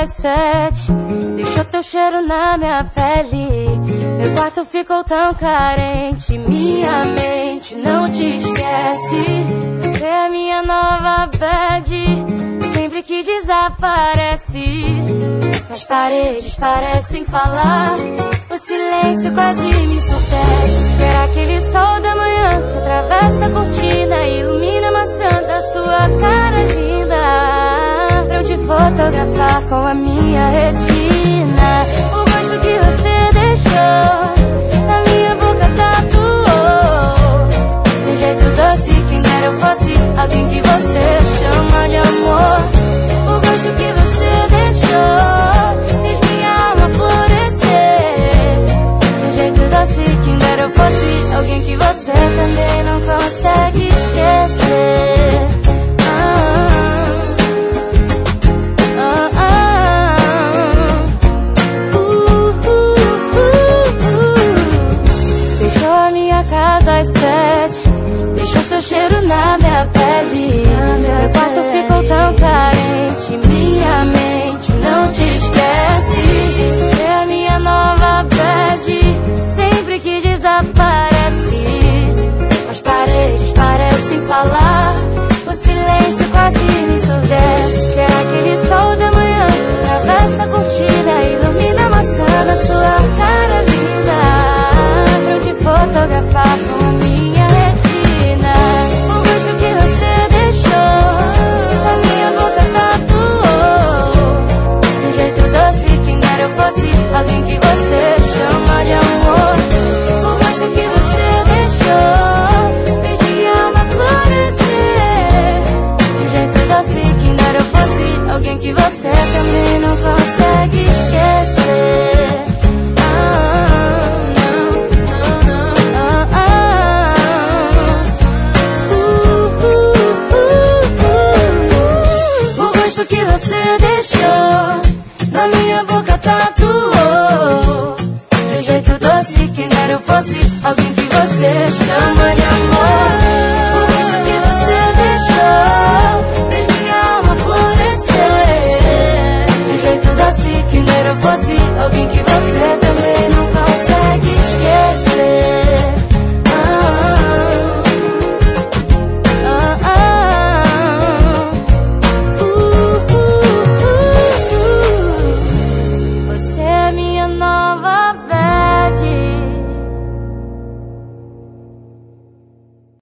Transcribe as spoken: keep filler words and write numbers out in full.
às sete, deixou teu cheiro na minha pele. Meu quarto ficou tão carente, minha mente não te esquece. Você é minha nova bad, sempre que desaparece. As paredes parecem falar, o silêncio quase me ensurdece. Quero aquele sol da manhã que atravessa a cortina e ilumina a maçã da sua cara linda, pra eu te fotografar com a minha retina. O gosto que você deixou na minha boca tatuou, de jeito doce, quem dera eu fosse alguém que você chama de amor. O gosto que você deixou fez minha alma florescer, de jeito doce, quem dera eu fosse alguém que você também não consegue esquecer. Ah, ah, ah, uh, uh, uh, uh. Deixou a minha casa às sete, deixou seu cheiro na minha pele. Meu quarto ficou tão carente, minha mente não te esquece. Você é a minha nova bad, sempre que desaparece. As paredes parecem falar, o silêncio quase me ensurdece. Quero aquele sol da manhã que atravessa a cortina e ilumina a maçã da sua cara linda, pra eu te fotografar com a minha retina. O gosto que você deixou na minha boca tatuou, de jeito doce, quem dera eu fosse alguém que você chama de amor. O gosto que você deixou fez minha alma florescer, de jeito doce, quem dera eu fosse alguém que você também não consegue esquecer. Ah, não, não, não, ah, ah. Uh, uh, uh, uh. O gosto que você deixou na minha boca tatuou, de jeito doce, quem dera eu fosse alguém que você chama de amor.